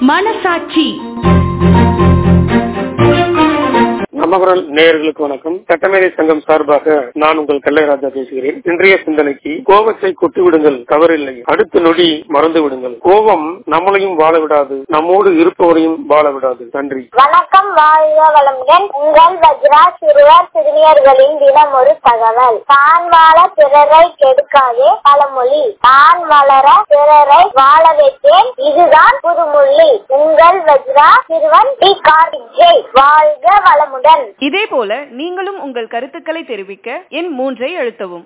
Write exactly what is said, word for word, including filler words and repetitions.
மனசாட்சி. நமகுரல் நேயர்களுக்கு வணக்கம். சட்டமேதை சங்கம் சார்பாக நான் உங்கள் கல்லைராஜா பேசுகிறேன். இன்றைய சிந்தனைக்கு, கோபத்தை கொட்டி விடுங்கள், தவறில்லை, அடுத்த நொடி மறந்து விடுங்கள். கோபம் நம்மளையும் வாழ விடாது, நம்மோடு இருப்பவரையும் வாழ விடாது. நன்றி. வணக்கம். வாழ்க வளமுடன். உங்கள் வஜ்ரா சிறுவர் சிறுமியர்களின் தினம் ஒரு தகவல். தான் வாழ பிறரை கெடுக்காதே பழமொழி. தான் வளர பிறரை வாழ வைத்தேன், இதுதான் புதுமொழி. உங்கள் வஜ்ரா சிறுவன் டி கார்த்திக் ஜெய். வாழ்க வளமுடன். இதே போல நீங்களும் உங்கள் கருத்துக்களை தெரிவிக்க எண் மூன்றை அழுத்தவும்.